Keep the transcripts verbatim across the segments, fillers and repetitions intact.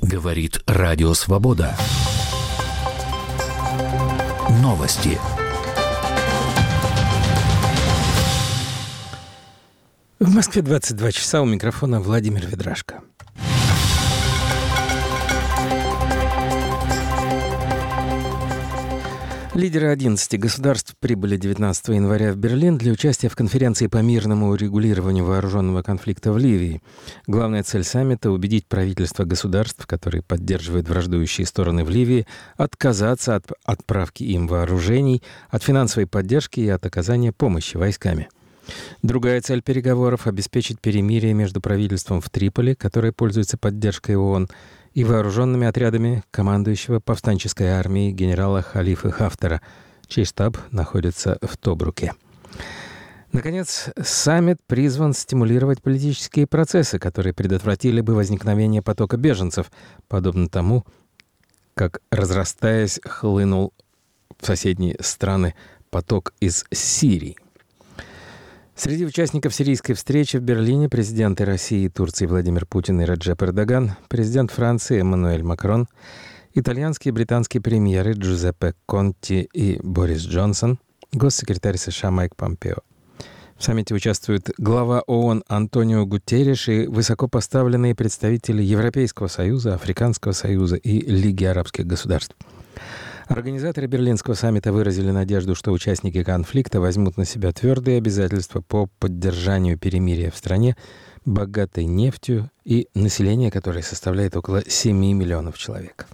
Говорит Радио Свобода. Новости. В Москве двадцать два часа, у микрофона Владимир Ведрашко. Лидеры одиннадцати государств прибыли девятнадцатого января в Берлин для участия в конференции по мирному урегулированию вооруженного конфликта в Ливии. Главная цель саммита — убедить правительства государств, которые поддерживают враждующие стороны в Ливии, отказаться от отправки им вооружений, от финансовой поддержки и от оказания помощи войсками. Другая цель переговоров — обеспечить перемирие между правительством в Триполи, которое пользуется поддержкой ООН, и вооруженными отрядами командующего повстанческой армией генерала Халифы Хафтара, чей штаб находится в Тобруке. Наконец, саммит призван стимулировать политические процессы, которые предотвратили бы возникновение потока беженцев, подобно тому, как, разрастаясь, хлынул в соседние страны поток из Сирии. Среди участников сирийской встречи в Берлине президенты России и Турции Владимир Путин и Реджеп Эрдоган, президент Франции Эммануэль Макрон, итальянские и британские премьеры Джузеппе Конти и Борис Джонсон, госсекретарь США Майк Помпео. В саммите участвуют глава ООН Антонио Гутерриш и высокопоставленные представители Европейского Союза, Африканского Союза и Лиги арабских государств. Организаторы Берлинского саммита выразили надежду, что участники конфликта возьмут на себя твердые обязательства по поддержанию перемирия в стране, богатой нефтью и население которой составляет около семи миллионов человек.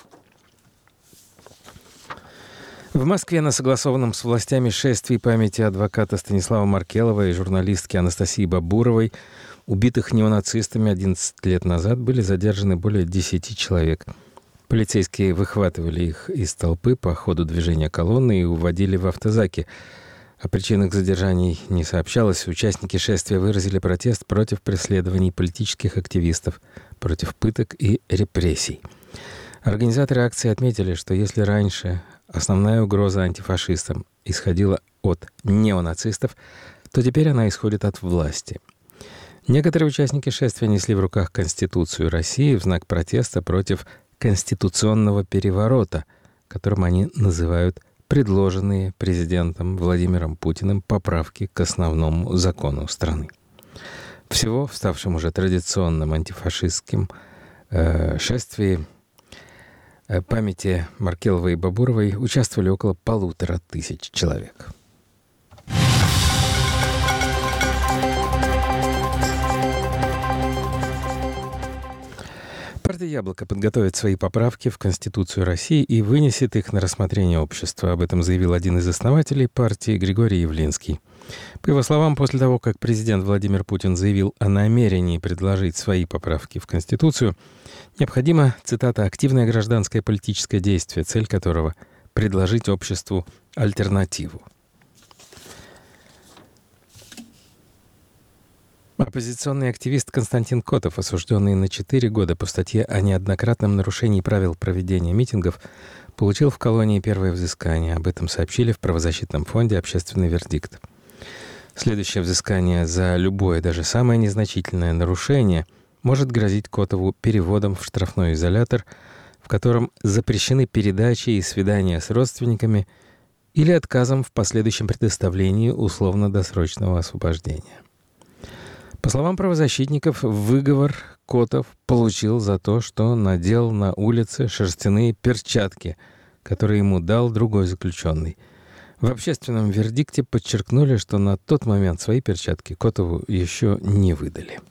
В Москве на согласованном с властями шествии памяти адвоката Станислава Маркелова и журналистки Анастасии Бабуровой, убитых неонацистами одиннадцать лет назад, были задержаны более десяти человек. Полицейские выхватывали их из толпы по ходу движения колонны и уводили в автозаки. О причинах задержаний не сообщалось. Участники шествия выразили протест против преследований политических активистов, против пыток и репрессий. Организаторы акции отметили, что если раньше основная угроза антифашистам исходила от неонацистов, то теперь она исходит от власти. Некоторые участники шествия несли в руках Конституцию России в знак протеста против конституционного переворота, которым они называют предложенные президентом Владимиром Путиным поправки к основному закону страны. Всего в ставшем уже традиционном антифашистским э, шествии э, памяти Маркеловой и Бабуровой участвовали около полутора тысяч человек. Партия «Яблоко» подготовит свои поправки в Конституцию России и вынесет их на рассмотрение общества. Об этом заявил один из основателей партии Григорий Явлинский. По его словам, после того, как президент Владимир Путин заявил о намерении предложить свои поправки в Конституцию, необходимо, цитата, «активное гражданское политическое действие, цель которого — предложить обществу альтернативу». Оппозиционный активист Константин Котов, осужденный на четыре года по статье о неоднократном нарушении правил проведения митингов, получил в колонии первое взыскание. Об этом сообщили в правозащитном фонде «Общественный вердикт». Следующее взыскание за любое, даже самое незначительное нарушение может грозить Котову переводом в штрафной изолятор, в котором запрещены передачи и свидания с родственниками, или отказом в последующем предоставлении условно-досрочного освобождения. По словам правозащитников, выговор Котов получил за то, что надел на улице шерстяные перчатки, которые ему дал другой заключенный. В общественном вердикте подчеркнули, что на тот момент свои перчатки Котову еще не выдали.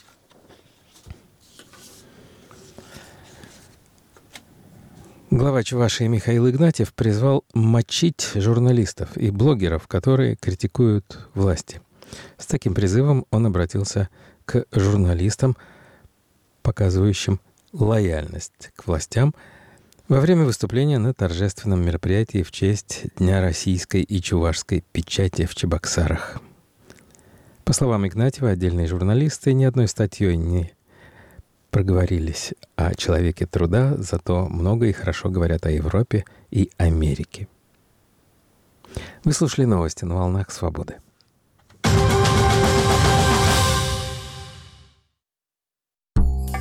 Глава Чувашии Михаил Игнатьев призвал мочить журналистов и блогеров, которые критикуют власти. С таким призывом он обратился к журналистам, показывающим лояльность к властям, во время выступления на торжественном мероприятии в честь Дня российской и чувашской печати в Чебоксарах. По словам Игнатьева, отдельные журналисты ни одной статьей не проговорились о человеке труда, зато много и хорошо говорят о Европе и Америке. Вы слушали новости на волнах свободы.